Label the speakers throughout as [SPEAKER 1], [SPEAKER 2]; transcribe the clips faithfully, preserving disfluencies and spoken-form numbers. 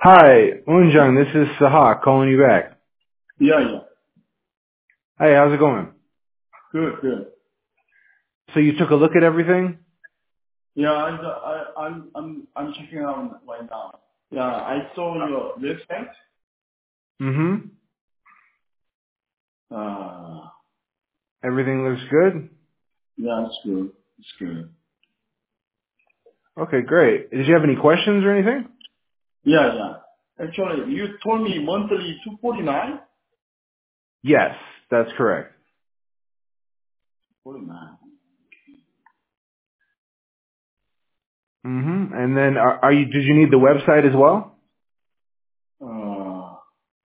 [SPEAKER 1] Hi, Unjung, this is Sahak calling you back.
[SPEAKER 2] Yeah, yeah.
[SPEAKER 1] Hey, how's it going?
[SPEAKER 2] Good, good.
[SPEAKER 1] So you took a look at everything?
[SPEAKER 2] Yeah, I, I, I'm, I'm, I'm checking out right now. Yeah, I saw your website.
[SPEAKER 1] Mm-hmm.
[SPEAKER 2] Uh,
[SPEAKER 1] Everything looks good?
[SPEAKER 2] yeah, it's good. It's good.
[SPEAKER 1] Okay, great. Did you have any questions or anything?
[SPEAKER 2] Yeah, yeah. Actually, you told me monthly two forty-nine?
[SPEAKER 1] Yes, that's correct.
[SPEAKER 2] forty-nine.
[SPEAKER 1] Mm-hmm. And then are, are you, did you need the website as well?
[SPEAKER 2] Uh,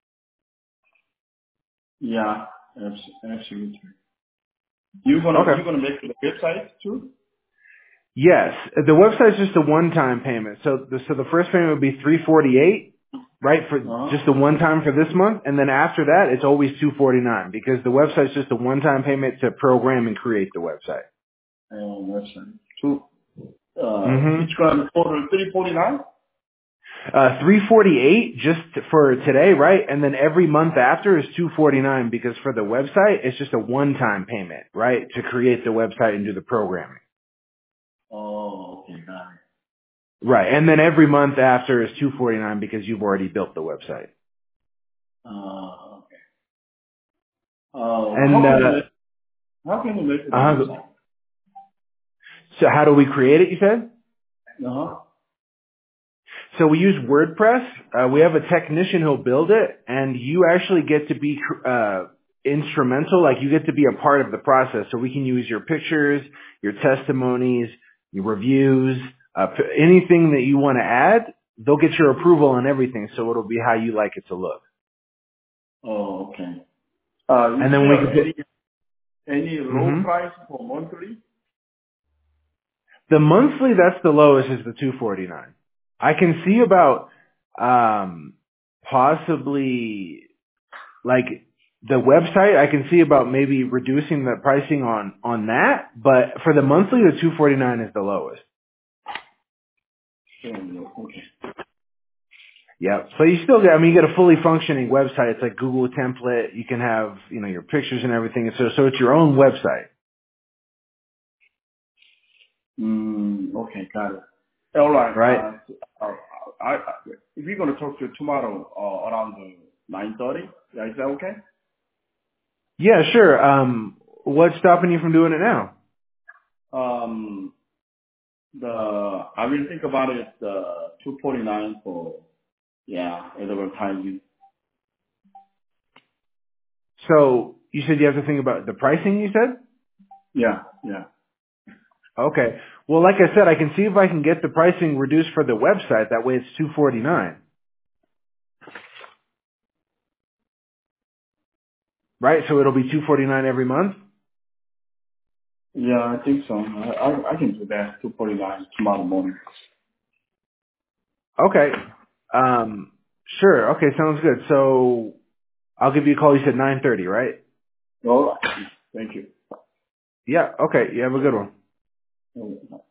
[SPEAKER 2] yeah, abs- absolutely. You gonna, you
[SPEAKER 1] Okay.
[SPEAKER 2] gonna make the website too?
[SPEAKER 1] Yes, the website's just a one-time payment. So the, so the first payment would be three forty-eight, right, for
[SPEAKER 2] Uh-huh.
[SPEAKER 1] just the one time for this month, and then after that it's always two forty-nine because the website's just a one-time payment to program and create the website.
[SPEAKER 2] Uh, website. Two, uh,
[SPEAKER 1] Mm-hmm.
[SPEAKER 2] it's gonna be total three forty-nine?
[SPEAKER 1] Uh, three forty-eight just for today, right? And then every month after is two forty-nine because for the website, it's just a one-time payment, right? To create the website and do the programming.
[SPEAKER 2] Oh, okay, got it.
[SPEAKER 1] Right. And then every month after is two forty-nine because you've already built the website.
[SPEAKER 2] Uh, okay. Uh,
[SPEAKER 1] And,
[SPEAKER 2] how can you
[SPEAKER 1] uh,
[SPEAKER 2] make, how can you make the
[SPEAKER 1] uh,
[SPEAKER 2] website?
[SPEAKER 1] so how do we create it, you said?
[SPEAKER 2] Uh-huh.
[SPEAKER 1] So we use WordPress. Uh, we have a technician who'll build it, and you actually get to be uh, instrumental. Like you get to be a part of the process. So we can use your pictures, your testimonies, your reviews, uh, p- anything that you want to add. They'll get your approval on everything, so it'll be how you like it to look.
[SPEAKER 2] Oh, okay. Uh,
[SPEAKER 1] And
[SPEAKER 2] is
[SPEAKER 1] then we can
[SPEAKER 2] there
[SPEAKER 1] put
[SPEAKER 2] any, any low
[SPEAKER 1] hmm
[SPEAKER 2] price for monthly?
[SPEAKER 1] the monthly. That's the lowest is the two forty nine. I can see about um, possibly. Like the website, I can see about maybe reducing the pricing on on that, but for the monthly, the two forty nine is the lowest.
[SPEAKER 2] Oh, no, okay.
[SPEAKER 1] Yeah, but you still get. I mean, you get a fully functioning website. It's like Google template. You can have you know your pictures and everything. So so it's your own website,
[SPEAKER 2] Mm, okay, got it. All right.
[SPEAKER 1] right?
[SPEAKER 2] Uh, uh, I, I, if we're gonna talk to you tomorrow, uh, around nine thirty, yeah, is that okay?
[SPEAKER 1] Yeah, sure. Um, what's stopping you from doing it now?
[SPEAKER 2] Um, the I will think about it. Uh, two forty nine for yeah, advertising.
[SPEAKER 1] So you said you have to think about the pricing. You said.
[SPEAKER 2] Yeah, yeah.
[SPEAKER 1] Okay. Well, like I said, I can see if I can get the pricing reduced for the website. That way, it's two forty nine. Right? So it'll be two forty nine every month?
[SPEAKER 2] Yeah, I think so. I, I, I can do that. two forty nine tomorrow morning.
[SPEAKER 1] Okay. Um sure. Okay, sounds good. So I'll give you a call. You said nine thirty, right?
[SPEAKER 2] All right. Thank you.
[SPEAKER 1] Yeah, okay. You have a good one.
[SPEAKER 2] All right.